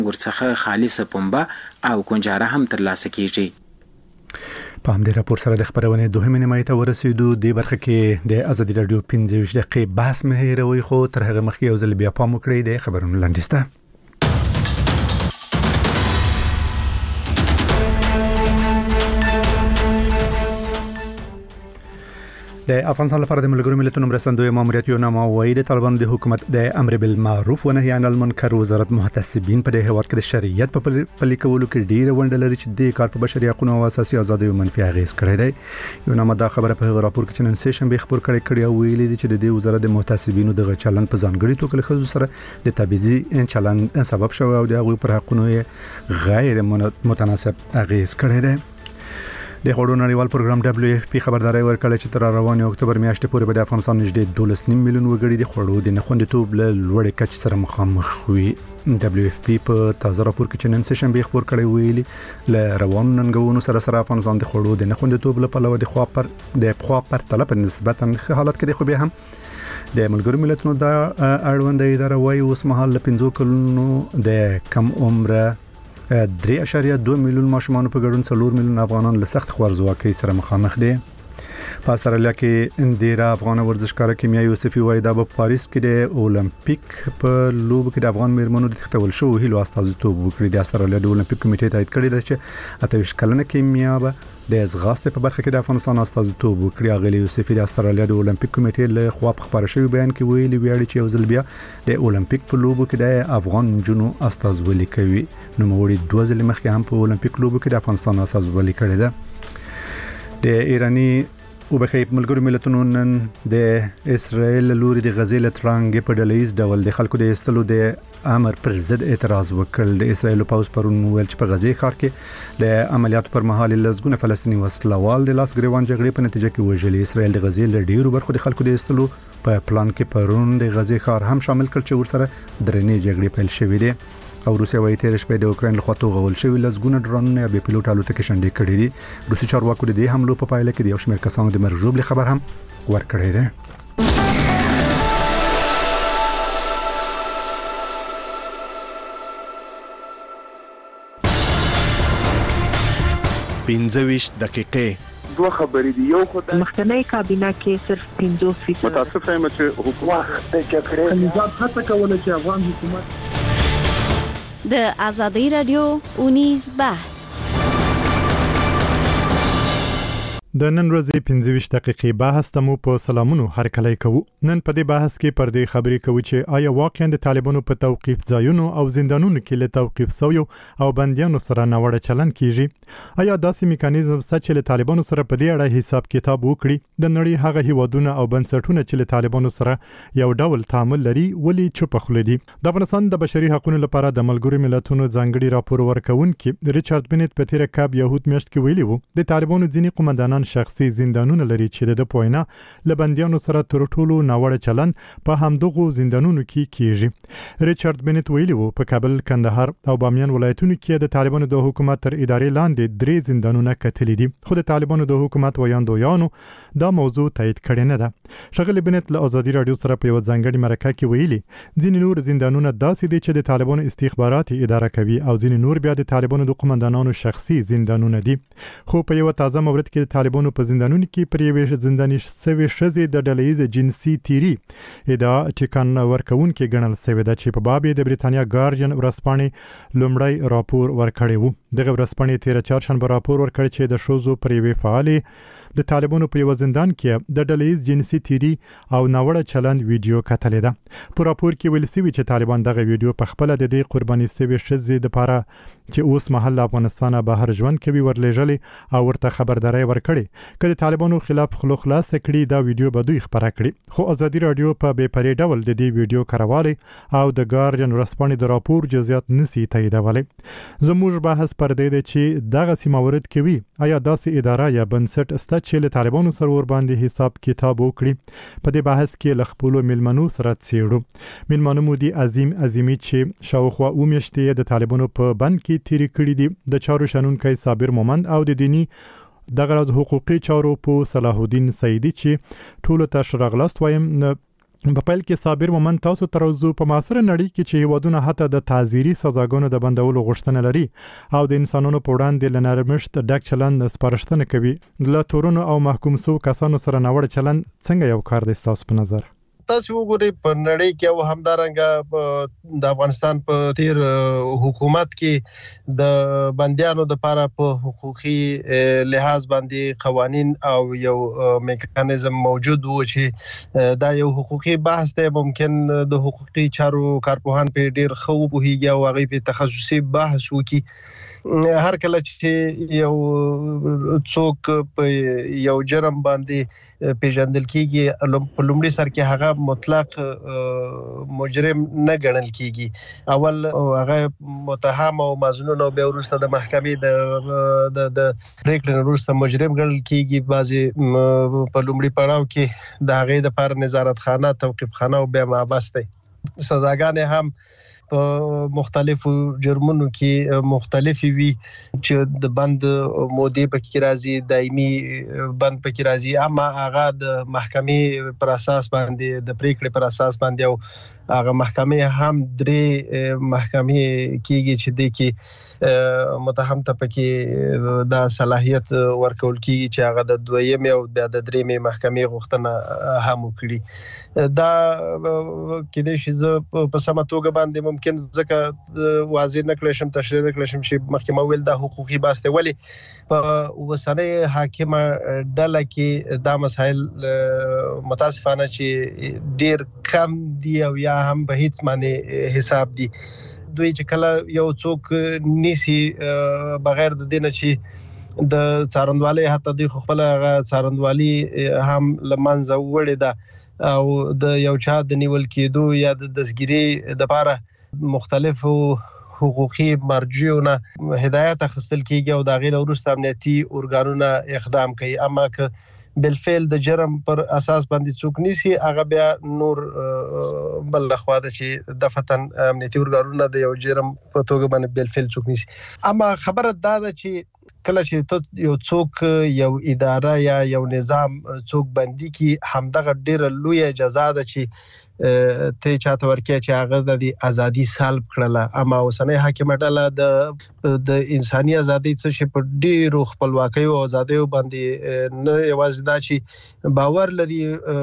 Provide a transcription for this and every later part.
ورڅخه خالصه پنبه او کنجاره هم ترلاسه کیږي. په همدې راپور سره د خبرونې دوهمه نیمه ته ورسېدو. د برخه کې د ازادي رادیو 15 دقیقې بحث مهیروي، خو تر هغه مخکې یو ځل بیا پام وکړئ د خبرونو لاندې. د افغانستان لپاره د ملګرو ملتونو مرستندوی ماموریت یو نامه وایي د طالبانو د حکومت د امر بالمعروف و نهي عن المنکر وزارت محتسبین په دې هیواد کې د شریعت په پلي کولو کې ډیره ونډه لري چې د کار په بشري حقوقو او اساسي ازادیو منفي اغیز کړی دی. یو نامه دا خبره په هغه راپور کې چې نن سه شنبه خبر کړی او ویلي دي چې د دې وزارت د محتسبینو د چلند په ځانګړي توګه له خزو سره د تبعیضي چلند سبب شوی او د هغوی پر حقوقو غیر متناسب اغیز کړی دی. د غوړو نړیوال پروګرام WFP خبرداري ورکړه چې تر روانې اکتوبر میاشتې پورې به د افغانستان نږدې 12.5 میلیون وګړي د غوړو د نخوندیتوب له لوړې کچې سره مخامخ وي. WFP په تازه راپور کې چې نن سه شنبه خبر کړی ویلي له روانو ننګونو سره افغانستان د غوړو د نخوندیتوب له پلوه د خوا پر طلب نسبتا ښه حالت کې دی، خو به هم د ملګرو ملتونو د اړوند اداره وايي اوس مهال له 15 کلونو د کم عمره 3.2 میلیون ماشومان په ګډون 4 میلیون افغانان له سخت خوارځواکۍ سره مخامخ دي. په استرالیا کې اندیرا افغان ورزشکار کیمیا یوسفي وایي دا په پاریس کې د اولمپیک په لوبو کې د افغان میرمنو د تختول شو هیلو استازیتوب وکړي. د استرالیا د اولمپیک کمیټې تایید کړی دی چې 28 کلنه کیمیا به د ځغاستې په برخه کې د افغانستان استازیتوب وکړي. اغلی یوسفي د استرالیا د اولمپیک کمیټې له خوا په خبره شوی بیان کې ویلي ویاړي چې یو ځل بیا د اولمپیک په لوبو کې د افغان جنو استازولي کوي. نو موري 2 ځله مخکې هم په اولمپیک لوبو کې د افغانستان استازولي کړې ده. د ایرانی او بخیر ملګرو ملتونو نن د اسرائیل لوري د غزې له ترانګ په ډلهیز ډول د خلکو د استلو د امر پر ضد اعتراض وکړ. د اسرائیل پوز پرون ویل چې په غزې ښار کې د عملیاتو پر مهال لزګونه فلسطینی وسلوال د لاس ګریوان جګړې په نتیجه کې وژلي. اسرائیل د غزې له ډیرو برخو د خلکو د استلو په پلان کې پرون د غزې ښار هم شامل کړ چې ورسره درنې جګړې پیل شوې دي. او روسیا وايي تیر شپه د اوکرين له خوا توغول شوی لزګونه ډرونونه به پیلوټ الوتکې شنډې کړې دي. روسي چارواکو د دې حملو په پایله کې د یو شمېر کسانو د مرګ ژوبل خبر هم ورکړی دی. پنځه دقیقې دوه خبرې دي. یو خدای مخکنی کابینه کې صرف 15% متاسف یم چې حکومت د جګړې نظام هڅه کوله چې افغان حکومت د ازادي رادیو اونیز بحث د نن ورځې 15 دقیقې بحث ته مو په سلامونو هرکلی کوو. نن په دې بحث کې پر دې خبرې کوو چې آیا واقعا د طالبانو په توقيف ځایونو او زندانونو کې له توقيف سویو او بنديانو سره ناوړه چلند کیږي؟ آیا داسې میکانیزم شته چې له طالبانو سره په دې اړه حساب کتاب وکړي؟ د نړۍ هغه هیوادونه او بنسټونه چې له طالبانو سره یو ډول تعامل لري ولې چوپ خل دي؟ د افغانستان د بشري حقوقو لپاره د ملګرو ملتونو ځانګړي راپور ورکونکي ریچارډ بنت په تیر کاب يهود میاشت کې ویلي وو د طالبانو ځینې قومندانان شخصي زندانونه لري چې د پوینا لبنديانو سره تر ټولو ناوړه چلند په همدغه زندانونو کې کیږي. ریچارډ بنت ویلي وو په کابل، کندهار او بامیان ولایتونو کې د طالبانو د حکومت تر ادارې لاندې 3 زندانونه کتلې دي، خو د طالبانو د حکومت ویاندویانو دا موضوع تایید کړی نه ده. شغله بنت له ازادي رادیو سره په یو ځانګړي مرکه کې ویلي ځینې نور زندانونه داسې دي چې د طالبانو استخباراتي اداره کوي او ځینې نور بیا د طالبانو د قومندانانو شخصي زندانونه دي. خو په یو تازه مورد کې د طالبانو په زندانونو کې پر یوې زنداني سوي شزي د ډلهیز جنسي تیری ادعا چې کان ورکون کې ګڼل شوی ده چې په باب د بریتانیا ګارډین ورسپانې لومړی راپور ورکړی وو. دغه ورسپانې 13 چهارشنبه راپور ورکړ چې د شوزو پر یوې فعالي د طالبانو په یو زندان کې د ډلهیز جنسي تیری او ناوړه چلند ویډیو کتلې ده. په راپور کې ویل شوی چې طالبان دغه ویډیو په خپل د دې قرباني شوی شزي د لپاره چې اوس محل افغانستان بهر ژوند کوي ورلېږلي او ورته خبرداري ورکړي کله طالبانو خلاف خلاص کړي دا ویډیو به دوی خبره کړي. خو ازادي رادیو په بے پرې ډول د دې ویډیو کاروالي او د ګارډین ورسپانې د راپور جزئیات نسی تاییدولای. زموږ بحث پر دې دی چې دغه سیماورد کوي آیا داسې اداره یا بنسټ است چې له طالبانو سره ور باندې حساب کتاب وکړي. په دې بحث کې لخپلو ملمنو سره څېړو. ملمنو مودي عظیمي چې شاوخوا اومشته د طالبانو په بند کې تیری کړی دي د چارو شنونکي صابر مومند او د دینی دغه حقوقي چارو په صلاح الدین سیدی چې ټول ته شرغلاست وایم په پیل کې صابر مومن تاسو تروزو په معاصره نړۍ کې چې هیوادونه حتی د تعزیري سزاګانو د بندولو غوښتنه لري او د انسانانو په وړاندې له نرمښت ډک چلند سپارښتنه کوي، له تورونو او محکوم شوو کسانو سره ناوړه چلند څنګه یو کار دی ستاسو په نظر؟ تاسو وګورئ په نړۍ کې او همدارنګه د افغانستان په تیر حکومت کې د بندیانو د لپاره په حقوقي لحاظ باندې قوانين او یو میکانیزم موجود و چې دا یو حقوقي بحث دی. ممکن د حقوقي چارو کارپوهان په ډیر خو پوهیږي او هغه په تخصصي بحث وکي. هر کله چې یو څوک په یو جرم باندې پیژندل کیږي په لومړي سر کې هغه مطلق مجرم نه ګڼل کیږي، اول هغه متهم او مظنون او بیا وروسته د محکمې د پریکړې وروسته مجرم ګڼل کیږي. بعضي په لومړي پړاو کې د هغې د پر نظارت خانه، توقيف خانه او بیا محبس دي. سزاګانې هم په مختلفو جرمونو کې مختلفي وي چې د بند مودې پکې راځي، دایمي بند پکې راځي، اما هغه د محکمې پر اساس باندې د پریکړې پر اساس باندې او هغه محکمې هم درې محکمې کېږي چې د کې متهم ته پکې دا صلاحیت ورکول کېږي چې هغه د دویمې او بیا د درېمې محکمې غوښتنه هم وکړي. دا کېدای شي زه په سمه توګه باندې ممکن ځکه واضح نه کړم، تشریح نه کړم چې مخکې ویل دا حقوقي بحث دی، ولی په وسنۍ حاکمه ډله کې دا مسایل متاسفانه چې ډیر کم دي او یا هم په هیڅ معنی حساب دي. دوی چې کله یو څوک نیسی بغیر د دینه چې د څارندوالۍ حتی دوی خپل څارندوالي هم لمنځه وړي ده او د یو چا د نیول کېدو یا د دسګيري د لپاره مختلفو حقوقي مرجعونه هدایت اخیستل کیږي او دا غیر وروسته امنیتي ارګانونه اقدام کوي. اما که بالفعل د جرم پر اساس باندې څوک نیسی هغه بیا نور بل لخوا د چې دفتن امنیتي ارګانونه د یو جرم په توګه باندې بالفعل څوک نیسی. اما خبره دا ده چې کله چې یو څوک یو اداره یا یو نظام څوک بندي کی همدغه ډیره لوی اجازه ده چې ته چاته ورکه چې هغه د ازادي سلب کړله. اما اوسنۍ حاکمه ډله د انساني ازادي څخه چې په ډیرو خپلواکۍ او ازادۍ باندې نه یوازې دا چې باور لري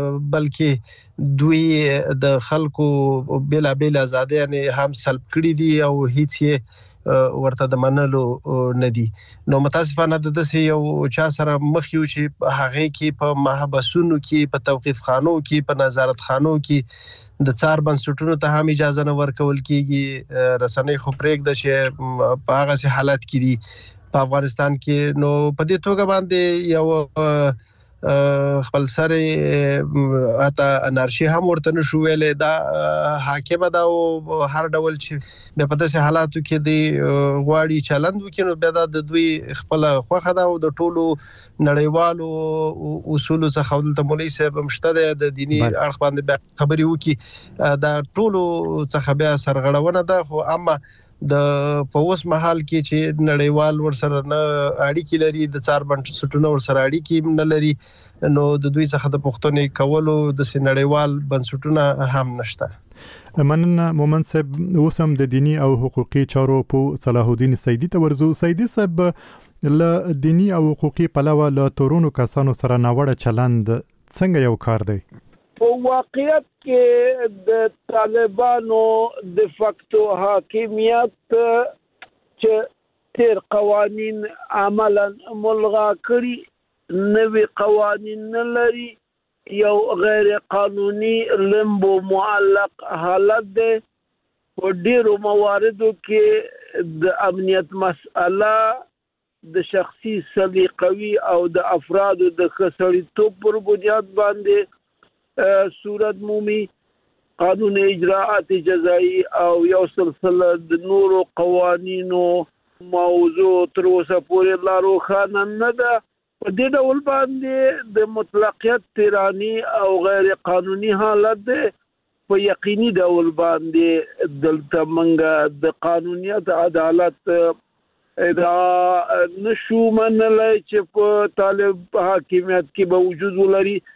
بلکې دوی د خلکو بلا ازادۍ هم سلب کړي دي او هیڅ یې ورته د منلو نه دي. نو متاسفانه د دسې یو چا سره مخ یو چې هغه کې په محبسونو کې، په توقيف خانو کې، په نظارت خانو کې د څار بنسټونو ته هم اجازه نه ورکول کیږي. رسنۍ خو پرېږده چې په هغه سي حالت کې دي په افغانستان کې. نو په دې توګه باندې یو خپل سره اته انارشي هم ورته نشو ویلې. دا حاکمه دا او هر ډول چې په داسې حالاتو کې دی غواړي چلند وکړي، نو بیا د دوی خپل خوخه دا او د ټولو نړیوالو اصول څخه دلته مولوی صاحب مشته د دینی اړخ باندې خبري وکړي، دا ټولو څخه بیا سرغړونه ده. خو اما د پوس محل کې چې نړیوال ورسره نه اړیکې لري، د څار بنسټونو ورسره اړیکې نه لري، نو د دوی څخه د پښتنې کولو د نړیوال بنسټونو هم نشته. مننه مومن صاحب. اوسم د دینی او حقوقي چارو په صلاح الدین سیدی ته ورزو. سیدی صاحب، له دینی او حقوقي پلوه له تورونو کسانو سره ناوړه چلند څنګه یو کار دی؟ په واقعیت کې د طالبانو د فاکتو حاکمیت چې تیر قوانین عملا ملغا کړي، نوی قوانین نه لري، یو غیر قانوني لمبو معلق حالت ده. په ډیرو مواردو کې د امنیت مسأله د شخصي سلیقوي او د افرادو د خسړیتوب پر بنیاد باندې صورت مومي. قانون اجراءات جزایی او یو سلسله د نورو قوانینو موضوع تر اوسه پورې لا روښانه نه ده. په دې ډول باندې د مطلقیت تیرانی او غیر قانوني حالت ده. په یقیني ډول باندې دلته منګه د قانونیت عدالت دا نشو منلای چې په طالب حاکمیت کې به وجود ولري.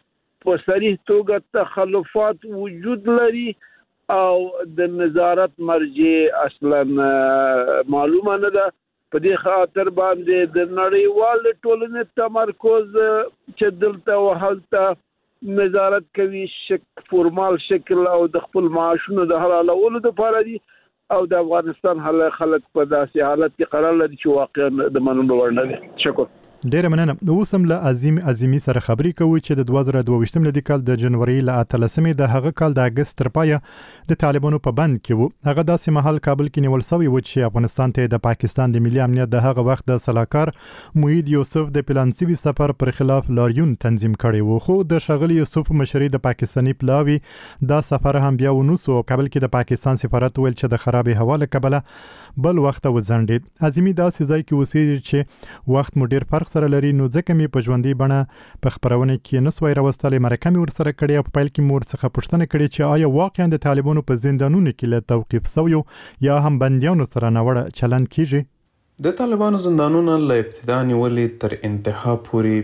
په صریح توګه تخلفات وجود لري او د نظارت مرجع اصلا معلومه نه ده. په دې خاطر باندې د نړیوال ټولنې تمرکز چې دلته وهلته نظارت کوي فورمال شکل او د خپل معاشونو د حلالولو لپاره دي او د افغانستان خلک په داسې حالت کې قرار لري چې واقعا د منلو وړ نه دي. شکر. ډیره مننه. اوس هم له عظیمي سره خبرې کوي چې د 2022 لدی کال د جنوري له 13مې د هغه کال د اگست تر پایه د طالبانو په بند کې وو. هغه داسې محل کابل کې نیول شوی و چې افغانستان ته د پاکستان د ملي امنیت د هغه وخت د صلاحکار موحد یوسف د پلانسوي سفر پر خلاف لاریون تنظیم کړی وو. خو د شغل یوسف مشري د پاکستاني پلاوی دا سفر هم بیا ونوسو. کابل کې د پاکستان سفارت ویل چې د خراب هوا له کبله بل وخت وزندید. عظیمي داسې ځای کې اوسېږي چې وخت مو ډیر فرق سره لري، نو ځکه مې په ژوندۍ بڼه په خبرونه کې نسوای راوستلې. مرکه مې ورسره کړې او په پیل کې مې ورڅخه پوښتنه کړې چې آیا واقعا د طالبانو په زندانونو کې له توقیف شویو یا هم بندیانو سره ناوړه چلند کیږي؟ د طالبانو زندانونه له ابتدا نیولې تر انتها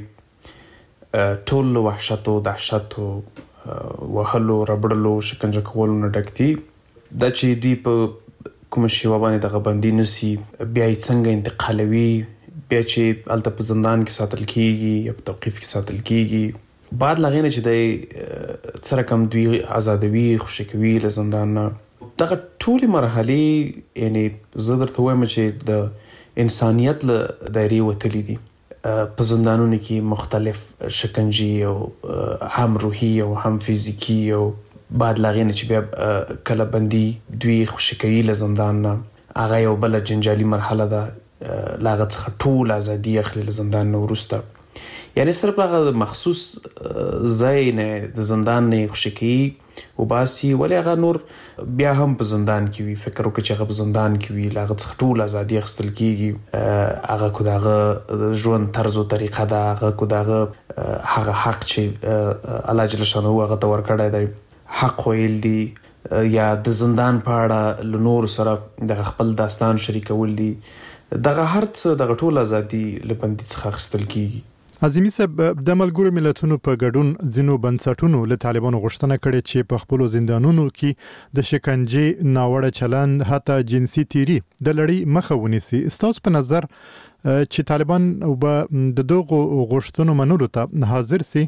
پورې ټول وحشت او دهشت او وهلو ربړلو شکنجه کولو نه ډک دي. دا چې دوی په کوم شیوه باندې دغه بندي نسی بیا یې څنګه انتقالوي، بیا چې هلته په زندان کې ساتل کیږي یا په توقیف کې ساتل کیږي، بعد له هغې نه چې دی څه رقم دوی ازادوي خوشي کوي له زندان نه، دغه ټولې مرحلې یعنې زه درته وایم چې د انسانیت له دایرې وتلي دي. په زندانونو کې مختلف شکنجې او هم روحي او هم فزیکي او بعد لا غینه چې بیا کله بندي دوی خوشي کوي له زندان نه، هغه یو بل جنجالي مرحله ده، لاغه څخه ټول ازادي اخلي له زندان نه وروسته. یعنی صرف هغه مخصوص ځای نه د زندان نه خوشي کوي او باسي، ولی هغه نور بیا هم په زندان کې وي. فکر وکړه چې هغه په زندان کې وي، لاغه څخه ټول ازادي اخیستل کیږي. هغه کو دغه ژوند طرز او طریقه ده، هغه کو دغه هغه حق چې الله جل شانه هغه ته ورکړی دی، حق ویل دي یا د زندان په اړه له نور سره د خپل داستان شریکول دي، دغه هر څه دغه ټول ازادي له بندي څخه اخیستل کیږي. عظیمي صاحب، د ملګرو ملتونو په ګډون ځینو بنسټونو له طالبانو غوښتنه کړې چې په خپلو زندانونو کې د شکنجې ناوړه چلند حتی جنسي تیری د لړۍ مخه ونیسي. ستاسو په نظر چې طالبان به د دغو غوښتنو منلو ته حاضر سي؟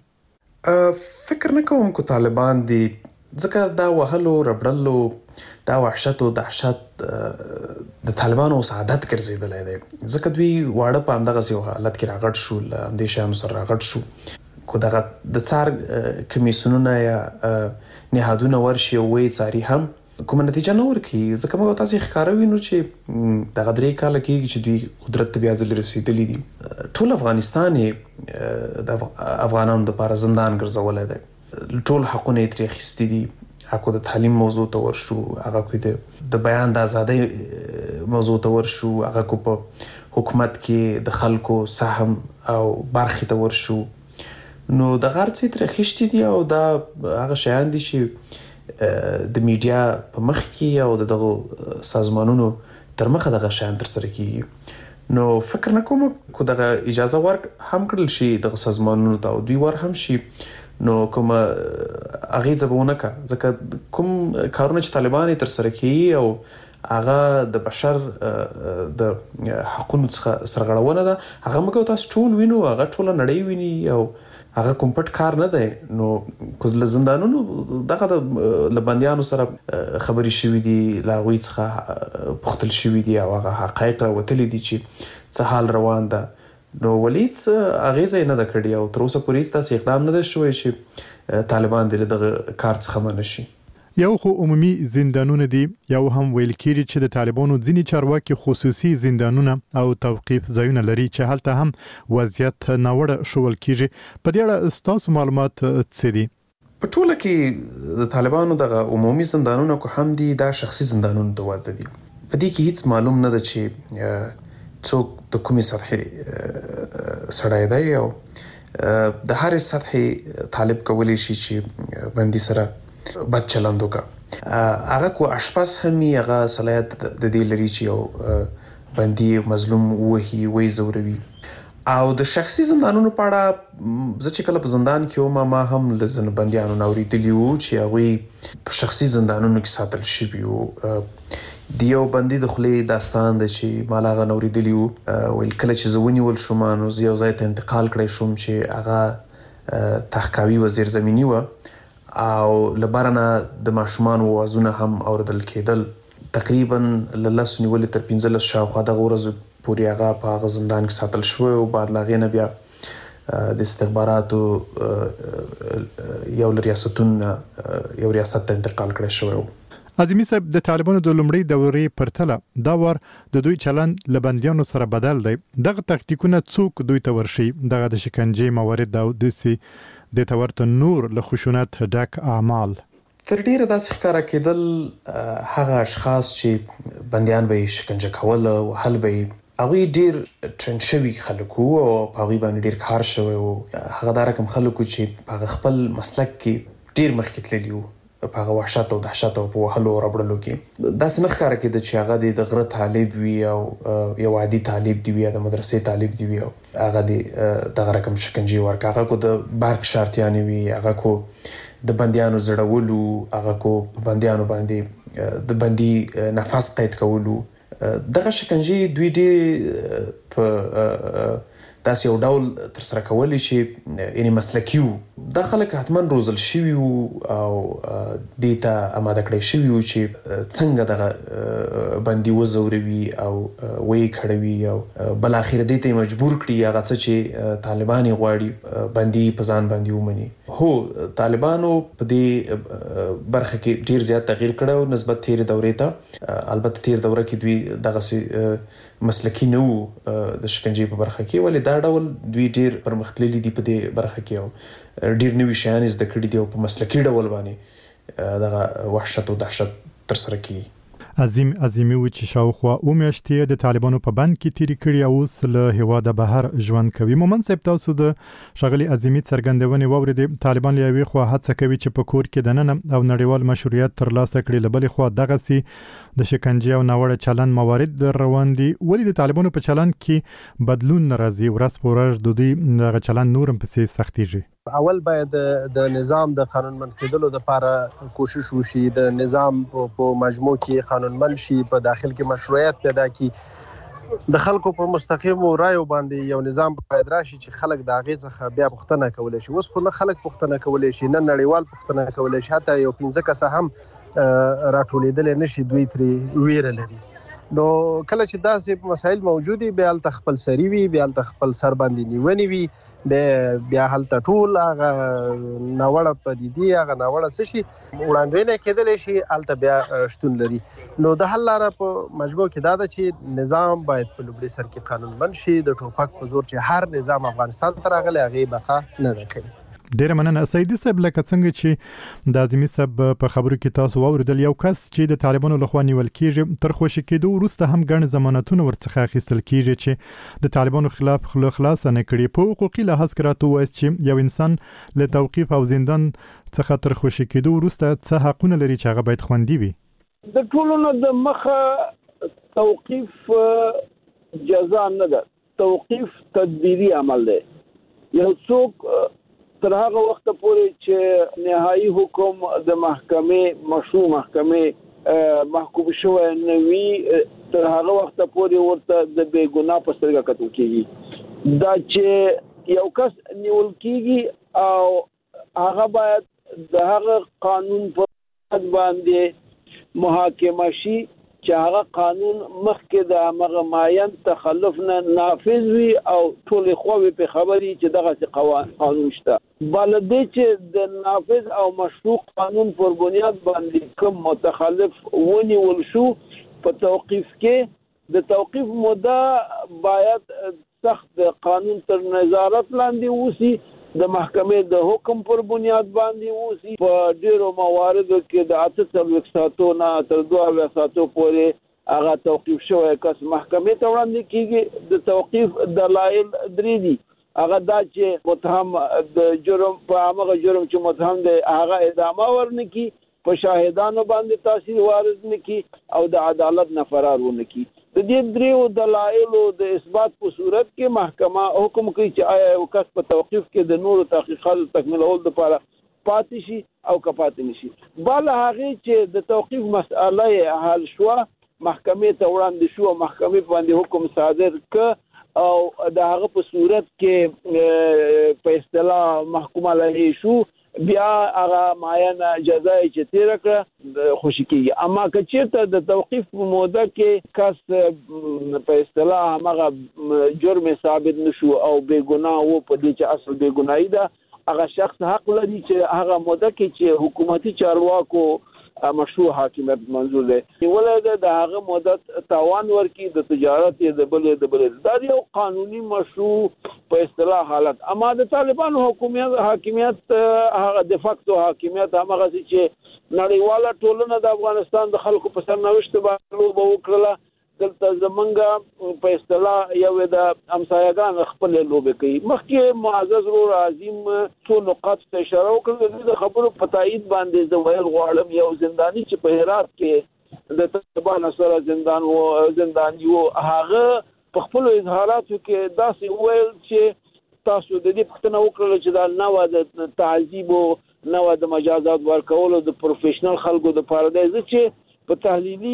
فکر نه کوم کو طالبان دي، ځکه دا وهلو ربړلو دا وحشت او دهشت د طالبانو عادت ګرځېدلی دی. ځکه دوی واړه په همدغسې یو حالت کې راغټ شو، له همدې شیانو سره راغټ شو. کو دغه د څار کمیسیونونه یا نهادونه ورشي او ویې څاري هم کومه نتیجه نه ورکوي. ځکه موږ تاسې ښکاره وینو چې دغه 3 کاله کېږي چې دوی قدرت ته بیا ځلې رسېدلي دي. ټول افغانستان یې د افغانانو دپاره زندان ګرځولی دی، ټول حقونه یې ترې اخیستي دي. حقو د تعلیم موضوع ته ورشو، هغه کو د بیان د ازادۍ موضوع ته ورشو، هغه کو په حکومت کې د خلکو سهم او برخې ته ورشو، نو د هر څه ترې اخیستي دي. او دا هغه شیان دي چې د میډیا په مخ کې او دغه سازمانونو تر مخه دغه شیان ترسره کیږي. نو فکر نه کوم کو دغه اجازه ورک هم کړل شي دغه سازمانونو ته او دوی ور هم شي، نو کوم اغیزه به ونه کا. ځکه کوم کارونه چې طالبان تر سره کوي او هغه د بشر د حقوقو څخه سرغړونه ده، هغه موږ تاسو ټول وینو، هغه ټول نړۍ ویني او هغه کوم پټ کار نه دی. نو کوز له زندانونو دغه د لبندیانو سره خبرې شوې دي، لا غوي څخه پختل شوې دي او هغه حقایق راوتلي دي چې څه حال روان ده. نو ولیت اغیزه نه ده کړې او تر اوسه پورې تاسو اقدام نه ده شوی چې طالبان دغه کار څخه منع شي. یو خو عمومي زندانونه دي، یو هم ویل کېږي چې د طالبانو ځینې چارواکي خصوصي زندانونه او توقیف ځایونه لري چې هلته هم وضعیت ناوړه ښوول کېږي. په دې اړه ستاسو معلومات څه دي؟ په ټوله کې د طالبانو دغه عمومي زندانونه کو هم دي، دا شخصي زندانونه ته ورته دي. په دې کې هیڅ معلوم نه ده چې څوک د کومې سطحې سړی دی او د هرې سطحې طالب کولی شي چې بندي سره بد چلند وکړي. هغه کو اشپز هم هغه صلاحیت د دې لري چې یو بندي مظلوم وهي، وی زوروي، او د شخصي زندانونو په اړه زه چې کله په زندان کې وم ما هم له ځینو بندیانو نه اورېدلي وو چې هغوی په شخصي زندانونو کې ساتل شوي وو. د یو بندي د خولې داستان دی چې ما له هغه نه اورېدلي وو. ویل کله چې زه ونیول شوم نو زه یو ځای ته انتقال کړی شوم چې هغه تحقاوي وزیر زمیني وه او له بره نه د ماشومانو اوازونه هم اورېدل کېدل. تقریبا له 10 نیولې تر 15 شاوخوا دغه ورځو پورې هغه په هغه زندان کې ساتل شوی او بعد له هغې نه بیا د استخباراتو یو له ریاستونو یو ریاست ته انتقال کړی شوی و. عظیمي صاحب د طالبانو د لومړۍ دورې پرتله دا وار د دوی چلند له بندیانو سره بدل دی. دغه تاکتیکونه څوک دوی ته ورشي؟ دغه د شکنجې موارد او داسې د تورته نور له خشونت ډک اعمال تر ډیره داسې ښکاره کېدل هغه اشخاص چې بندیان به یې شکنجه کول او حل به یې هغوی ډیر ټرند شوي خلک وو او په هغوی باندې ډیر کار شوی و. هغه دا رقم خلک وو چې په هغه خپل مسلک کې ډیر مخکې تللي وو په هغه وحشت او دهشت او په وهلو او ربړلو کې. داسې نه ښکاره کېده چې هغه د غره طالب وي او یو عادي طالب دی وي یا د مدرسې طالب دی وي او هغه د دغه رقم شکنجې ورکړه. هغه کو د بارک شرطیانې وي، هغه کو د بندیانو زړولو، هغه کو په بندیانو باندې د بندي نفس قید کولو. دغه شکنجې دوی ډېر په داسې یو ډول ترسره کولی چې یعنې مسلکي وو. دا خلک حتما روزل شوي وو او دې ته اماده کړی شوي وو چې څنګه دغه بندي وځوروي او ویې کړوي او بالاخره دې ته یې مجبور کړي هغه څه چې طالبان یې غواړي بندي په ځان باندې ومني. هو طالبانو په دې برخه کې ډیر زیات تغییر کړی نسبت تیرې دورې ته. البته تیر دوره کې دوی دغسې مسلکي نه وو د شکنجې په برخه کې، ولې دا ډول دوی ډیر پرمختللي دي په دې برخه کې او ډیر نوي شیان زده کړي دي او په مسلکي ډول باندې دغه وحشت او دهشت ترسره کوي. عظیمي و چې شاوخوا میاشتې د طالبانو په بند کې تیری کړي او اوس له هیواده بهر ژوند کوي. مومن صاحب تاسو د ښاغلي عظیمي څرګندونې واورېدې. طالبان له یوې خوا هڅه کوي چې په کور کې دننه او نړیوال مشروعیت ترلاسه کړي، له بلې خوا دغسې د شکنجې او ناوړه چلند موارد روان دي. ولې د طالبانو په چلند کې بدلون نه راځي؟ ورځ په ورځ د دوی دغه چلند نور هم پسې سختېږي. اول باید د نظام د قانونمند کېدلو لپاره کوشش وشي، د نظام په مجموع کې قانونمند شي، په داخل کې مشروعیت پیدا کی، د خلکو په مستقیم رایو باندې یو نظام باید راشي چې خلک د هغې څخه بیا پوښتنه کولی شي. اوس خو نه خلک پوښتنه کولی شي، نه نړیوال پوښتنه کولی شي، حتی یو 15 کسه هم راټولېدلی نه شي، دوی ترې ویره لري. نو کله چې داسې مسایل موجود وي بیا هلته خپل سري وي، بیا هلته خپل سر باندې نیونې وي، بیا هلته ټول هغه ناوړه پدیدې، هغه ناوړه څه شي وړاندوینه کېدلی شي، هلته بیا شتون لري. نو د حل لاره په مجموع کې دا ده چې نظام باید په لومړي سر کې قانونمند شي. د ټوپک په زور چې هر نظام افغانستان ته راغلی هغې بقا نه ده کړې. ډیره مننه سیدي صاحب. لکه څنګه چې د عظیمي صاحب په خبرو کې تاسو واوریدل، یو کس چې د طالبانو لخوا نیول کیږي تر خوشي کېدو وروسته هم ګڼ ضمانتونه ورڅخه اخیستل کیږي چې د طالبانو خلاف خلاص نه کړي. په حقوقي لحاظ کې راته وایي چې یو انسان له توقیف او زندان څخه تر خوشي کېدو وروسته څه حقونه لري چې هغه باید خوندي وي؟ د ټولو نه د مخه توقیف جزا نه ده، توقیف تدبیری عمل دی. یو څوک تر هغه وخت پورې چې نهایي حکم د محکمې مشروع محکمې محکوم شوی نه وي، تر هغه وخت پورې ورته د بې ګناه په سترګه کتل کېږي. دا چې یو کس نیول کېږي او هغه باید د هغه قانون په باندې محاکمه شي چې هغه قانون مخکې د هغه معین تخلف نه نافذ وي او ټولې خواوې په خبري چې دغه قانون شته. بلدې چې د نافذ او مشروع قانون پر بنیاد باندې کوم متخلف ونیول شو په توقیف کې، د توقیف موده باید سخت قانون تر نظارت لاندې وسی، د محکمې د حکم پر بنیاد باندې وسی. په ډیرو مواردو کې د 48 ساعتو نه تر 2 ساعتو پورې هغه توقیف شوی کس محکمې ته وړاندې کیږي. د توقیف دلایل درې دي. هغه دا چې متهم د جرم په هغه جرم چې متهم دی هغه ادامه ورنکي، په شاهدانو باندې تاثیر وارد نکي او د عدالت نه فرار ونکي. د دې دریو دلایلو د اثبات په صورت کې محکمه حکم کوي چې آیا یو کس په توقیف کې د نورو تحقیقاتو تکمیلولو لپاره پاتې شي او که پاتې نشي. بل هغه چې د توقیف مسأله حل شو محکمې ته وړاندې شو، محکمې باندې حکم صادر ک او د هغه په صورت کې په اصطلاح محکوم علیه شو، بیا هغه معینه جزای چې تیر کړه خوشی کیږي. اما که چیرته د توقیف په موده کې کس په اصطلاح هغه جرم ثابت نشو او بے ګناه وو، په دې چې اصل بے ګناهی ده، هغه شخص حق لري چې هغه موده کې چې حکومتي چارواکو مشروع حاکمیت منظور دی ولې د هغه مدت تاوان ورکی د تجارت د بل دا یو قانوني مشروع په اصطلاح حالت. اما د طالبانو حاکمیت هغه د فاکتو حاکمیت هغه چې نړیواله ټولنه د افغانستان د خلکو په سرنوشت باندې وکړه، دلته زمونږ په اصطلاح یو د همسایگان خپل لوبه کوي. مخکې معزز رور عظیم څو نقاط ته اشاره وکړه، د خبرو په تایید باندې د ویل غواړم یو زندانی چې په هرات کې د طالبانو سره زندانی وو، هغه په خپل اظهاراتو کې داسې ویل چې تاسو د دې پوښتنه وکړه چې دا نوع د تعذیب او نوع د مجازات ورکولو د پروفیشنل خلکو د پاره دی چې په تحلیلي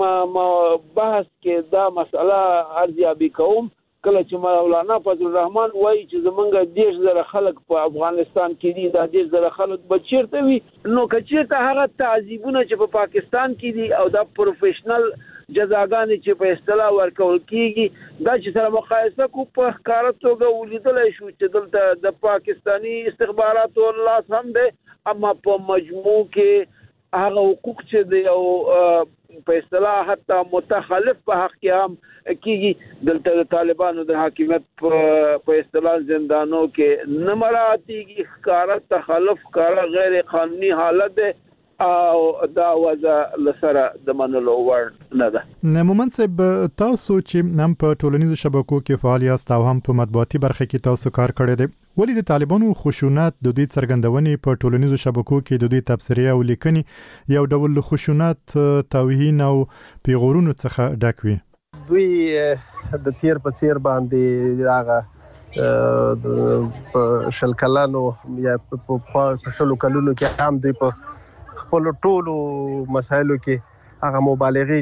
بحث کې دا مسله ارزیابي کوم. کله چې مولانا فضل الرحمن وایي چې زمونږ 10,000 خلک په افغانستان کې دي، دا 10,000 خلک به چیرته وي، نو که چیرته هغه تعذیبونه چې په پاکستان کې دي او دا پروفیشنل جزاګانې چې په اصطلاح ورکول کیږي، دا چې سره مقایسه کو په ښکاره توګه ولیدلی شو چې دلته د پاکستاني استخباراتو لاس هم دی، اما په مجموع کې هغه حقوق چې د یو په اصطلاح حتی متخلف په حق کې هم کیږي، دلته د طالبانو د حاکمیت په اصطلاح زندانو کې نه مراعاتېږي، ښکاره تخلف، ښکاره غیر قانوني حالت دی او دا وضع لسره د منلو وړ نه ده. مومن صاحب، تاسو چې هم په ټولنیزو شبکو کې فعال یاست او هم په مطبوعاتي برخه کې تاسو کار کړی دی، ولې د طالبانو خشونت د دوی څرګندونې په ټولنیزو شبکو کې د دوی تبصرې او لیکنې یو ډول خشونت، توهین او پیغورونو څخه ډک وي؟ دوی د تیر په څیر باندې هغه په شل کلونو یا په شلو کلونو کې هم دوی په خپل ټولو مسایلو کې هغه مبالغې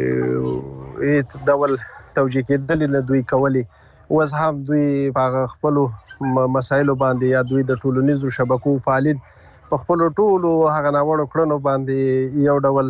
چې هیڅ ډول توجیه کېدل نه دوی کولی، اوس هم دوی په خپل مسایلو باندې یا دوی د ټولنیزو شبکو فعالین په خپل ټولو هغه ناوړه کړنو باندې یو ډول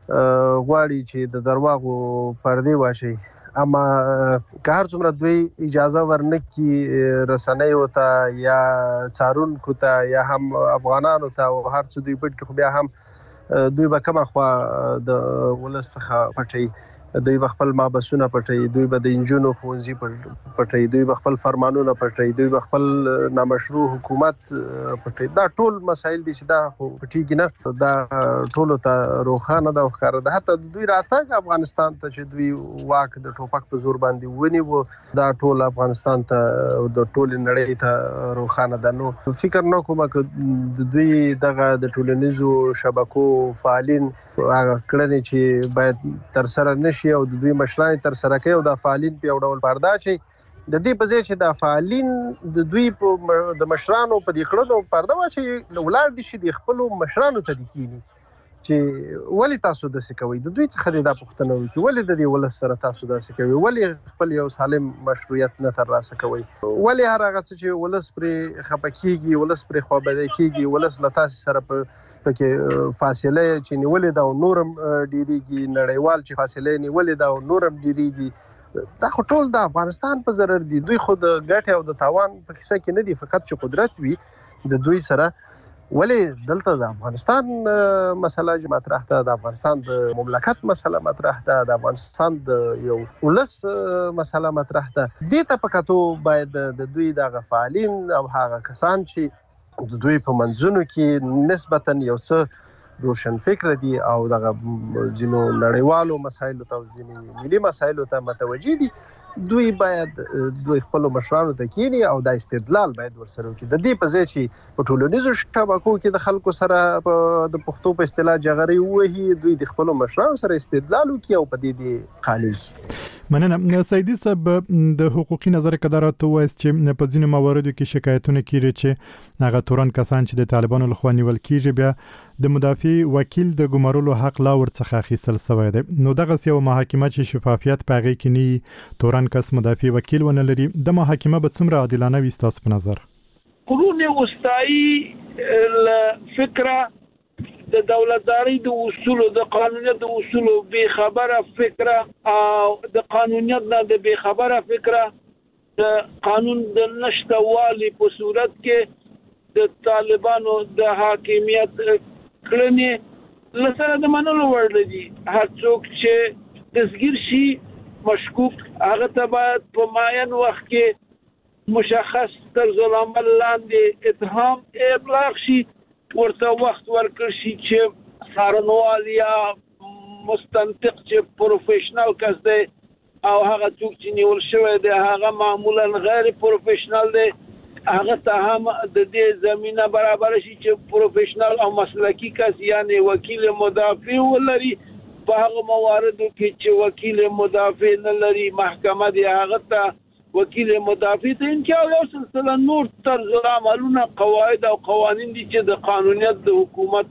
غواړي چې د درواغو پردې واشي. اما که هر څومره دوی اجازه ورنکړي رسنیو ته یا څارونکو ته یا هم افغانانو ته او هر څه دوی پټ کړي، خو بیا هم دوی به کومه خوا د ولس څخه پټوي، دوی به خپل مابسونه پټوي، دوی به د انجونو ښوونځي پټوي، دوی به خپل فرمانونه پټوي، دوی به خپل نامشروع حکومت پټوي. دا ټول مسایل دي چې دا خو پټیږي نه، دا ټولو ته روښانه ده او ښکاره ده. حتی دوی راتګ افغانستان ته چې دوی واک د ټوپک په زور باندې ونیو، دا ټول افغانستان ته د ټولې نړۍ ته روښانه ده. نو فکر نه کوم چې دوی دغه د ټولنیزو شبکو فعالین هغه کړنې چې باید تر سره نشي او د دوی مشران تر سره کوي او د فعالین په یو ډول پرده شي، د دې په ځای چې د فعالین د دوی په د مشرانو په دې کړنو پرده واچي، ولاړ دي شي د خپلو مشرانو ته کېني چې ولې تاسو داسې کوئ، د دوی څخه دا پوښتنه وکړي ولې د دې ولس سره تاسو داسې کوئ، ولې خپل یو سالم مشروعیت نه ترلاسه کوئ، ولې هر هغه څه چې ولس پرې خفه کېږي، ولس پرې خوابدی کېږي، ولس له تاسو سره پکې فاصله چې نیولې ده او نورم ډیریږي، نړیوال چې فاصله نیولې ده او نورم ډیریږي، دا خو ټول د افغانستان په ضرر دي. دوی خو د ګټې او د تاوان په کیسه کې نه دي، فقط چې قدرت وي د دوی سره. ولې دلته د افغانستان مسله مطرح ده، د افغانستان د مملکت مسله مطرح ده، د افغانستان د یو ولس مسله مطرح ده. دې ته په کتو باید د دوی دغه فعالین او هغه کسان چې د دوی په منځونو کې نسبتاً یو څه روشن فکر دي او دغه ځینو نړیوالو مسایلو ته او ځینې ملي مسایلو ته متوجه دي، دوی باید دوی خپل مشرانو ته کینی او د استدلال باید ورسره وکړي. د دې په ځای چې په ټولنیزو شبکو کې د خلکو سره د پښتو په اصطلاح جغري وهي، دوی د خپل مشرانو سره استدلال وکړي او په دې خالي کړي. مننه. سیدی صاحب، د حقوقي نظر قدرت وایي چې په ځینو مواردو کې شکایتونه کیږي چې هغه تورن کسان چې د طالبانو لخوا نیول کیږي بیا د مدافع وکیل د ګمارلو حق لا ورڅخه اخیستل شوی دی. نو دغه یو محاکمه چې شفافیت پغې کې نه تورن کس مدافع وکیل ونه لري، د محاکمه به څومره عادلانه وي تاسو په نظر؟ قرون وسطایی فکره د دولتداري د اصول د قانونیت د اصول به خبره فکره او د قانونیت نه د به خبره فکره د قانون د نشټوالي په صورت کې د طالبانو د حاکمیت کړنې لسره د منلو وړ دي. هر څوک چې دسګیر شي مشکوک هغه ته باید په معین وخت کې مشخص طرز العمل لاندې اتهام ابلاغ شي، ورته وخت ورکړ شي چې څارنوال یا مستنطق چې پروفیشنل کس دی او هغه څوک چې نیول شوی دی هغه معمولا غیر پروفیشنل دی، هغه ته هم د دې زمينه برابر شي چې پروفیشنل او مسلکی کس یعنی وکیل مدافع ولري. په هغه مواردو کې چې وکیل مدافع نه لري، محکمه دی هغه ته وکیل مدافع ته انکار یو سلسله نور طرز عملونه قواعد او قوانین دي چې د قانونیت د حکومت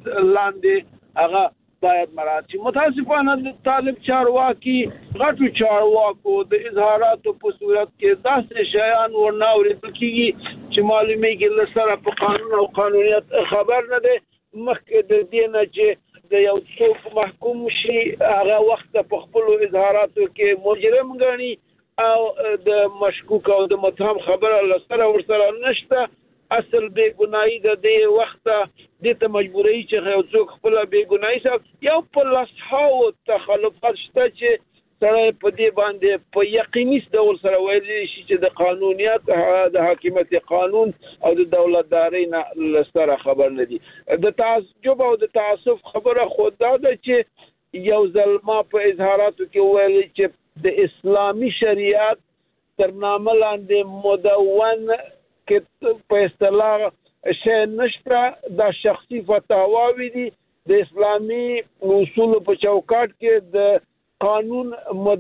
لاندې هغه باید مراعات شي. متاسفانه د طالب چارواکي غټو چارواکو د اظهاراتو په صورت کې داسې شیان ورناوریدل کیږي چې معلومیږي لسره په قانون او قانونیت خبر نه دی. مخکې د دې نه چې د یو څوک محکوم شي هغه وخت په خپل اظهاراتو کې مجرم ګڼي او د مشکوک او د متهم خبره لسره ورسره نشته، اصل بے ګناهی د دې وخت د ته مجبورۍ چې یو څوک خپل بے ګناهی سره یو په لاسهاو تخلفات شته چې سره په دې باندې په یقیني ډول سره ویل شي چې د قانونیت د حاکمیت قانون او د دولتداري نه لسره خبر نه دي. د تعجب او د تعصب خبره خود دا ده چې یو ظلما په اظهاراتو کې ویل چې د اسلامی شریعت تر نامه لاندې مدون کې په اصطلاح شی نشته، دا شخصي فتاواوی دي. د اسلامی اصول په چوکاټ کې د قانون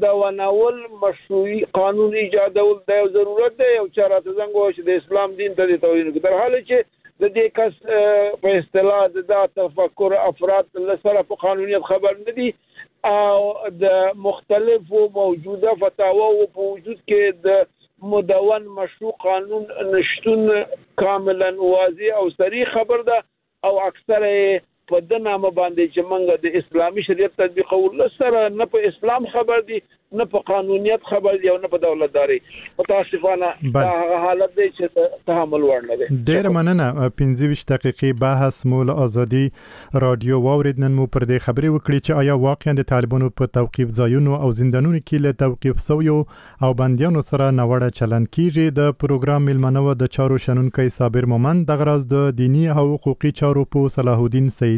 مدونول مشروعي قانون ایجادول د ضرورت دی. یو چاراته څنګه چې د اسلام دین ته د توهین کې در حال چې د دې کس په اصطلاح د تفکر افراد لسره په قانونیت خبر نه دي او د مختلفو موجوده فتاواو په وجود کې د مدون مشروع قانون نشتون کاملا واضح او صریح خبر ده او اکثره په د نامه باندې چې منګه د اسلامي شریعت تطبیقول سره نه په اسلام خبر دي، نه په قانونیت خبر دی او نه په دولتداري. متاسفانه دا حالت دی چې تحمل وړ نه دی. ډیر مننه. 15 دقیقې بحث مول ازادي رادیو واورید. نن مو پر دې خبرې وکړې چې آیا واقعا د طالبانو په توقيف ځایونو او زندانونو کې له توقيف سویو او بنديانو سره نوړه چلن کیږي. د پروګرام ملمنو د چارو شنونکي صابر مومن، د غرض د دینی او حقوقي چارو په صلاح الدین سیدی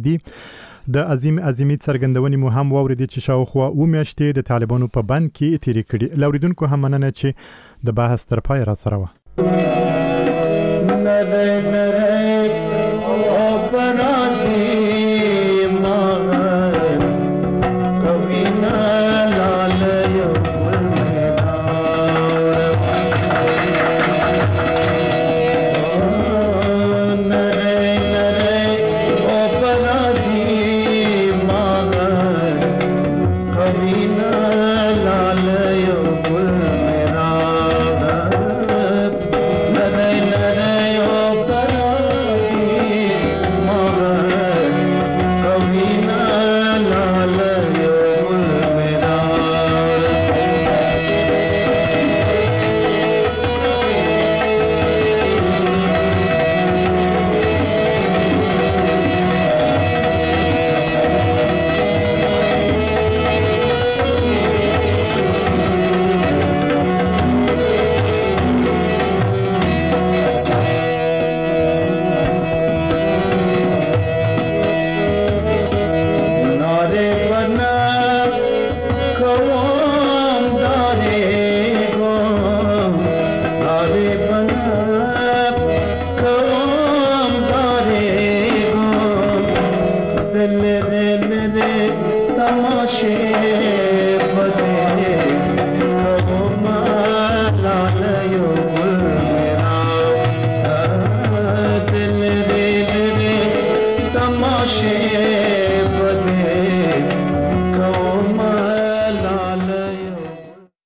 د عظیمیت څرګندونې مو هم واوریدي چې شاوخوا و میاشتې د طالبانو په بند کې تیرې کړي. لاوریدونکو هم مننه چې د بحث تر پای را سره و.